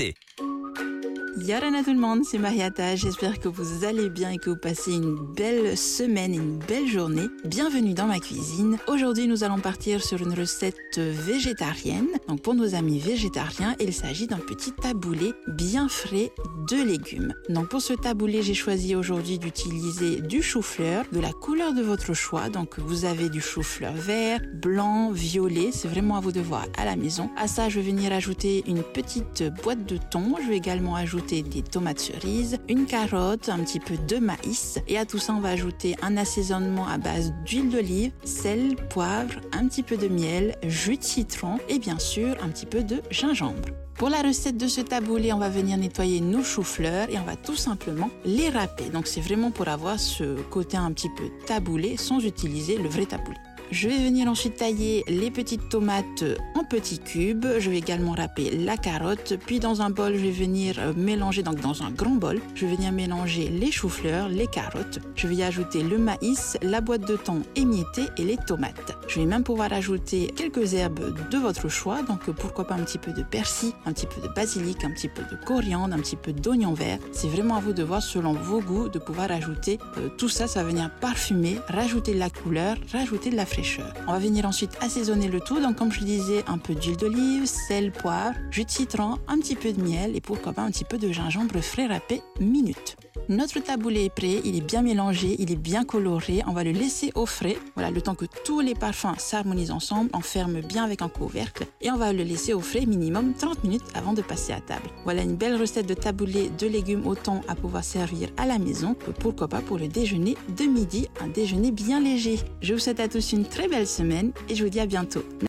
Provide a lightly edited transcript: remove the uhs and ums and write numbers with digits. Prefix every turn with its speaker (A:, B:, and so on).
A: d'été.
B: Yarana tout le monde, c'est Mariata, j'espère que vous allez bien et que vous passez une belle semaine, une belle journée. Bienvenue dans ma cuisine. Aujourd'hui, nous allons partir sur une recette végétarienne. Donc pour nos amis végétariens, il s'agit d'un petit taboulé bien frais de légumes. Donc pour ce taboulé, j'ai choisi aujourd'hui d'utiliser du chou-fleur de la couleur de votre choix. Donc vous avez du chou-fleur vert, blanc, violet, c'est vraiment à vous de voir à la maison. À ça, je vais venir ajouter une petite boîte de thon. Je vais également ajouter des tomates cerises, une carotte, un petit peu de maïs. Et à tout ça, on va ajouter un assaisonnement à base d'huile d'olive, sel, poivre, un petit peu de miel, jus de citron et bien sûr un petit peu de gingembre. Pour la recette de ce taboulé, on va venir nettoyer nos choux-fleurs et on va tout simplement les râper. Donc c'est vraiment pour avoir ce côté un petit peu taboulé sans utiliser le vrai taboulé. Je vais venir ensuite tailler les petites tomates en petits cubes. Je vais également râper la carotte. Puis dans un bol, je vais venir mélanger, donc dans un grand bol, je vais venir mélanger les choux-fleurs, les carottes. Je vais y ajouter le maïs, la boîte de thon émiettée et les tomates. Je vais même pouvoir ajouter quelques herbes de votre choix. Donc pourquoi pas un petit peu de persil, un petit peu de basilic, un petit peu de coriandre, un petit peu d'oignon vert. C'est vraiment à vous de voir selon vos goûts de pouvoir ajouter tout ça. Ça va venir parfumer, rajouter de la couleur, rajouter de la fraîcheur. On va venir ensuite assaisonner le tout. Donc comme je disais, un peu d'huile d'olive, sel, poivre, jus de citron, un petit peu de miel et pourquoi pas un petit peu de gingembre frais râpé minute. Notre taboulé est prêt, il est bien mélangé, il est bien coloré. On va le laisser au frais. Voilà, le temps que tous les parfums s'harmonisent ensemble, on ferme bien avec un couvercle et on va le laisser au frais minimum 30 minutes avant de passer à table. Voilà une belle recette de taboulé de légumes au thon à pouvoir servir à la maison. Pourquoi pas pour le déjeuner de midi, un déjeuner bien léger. Je vous souhaite à tous une très belle semaine et je vous dis à bientôt.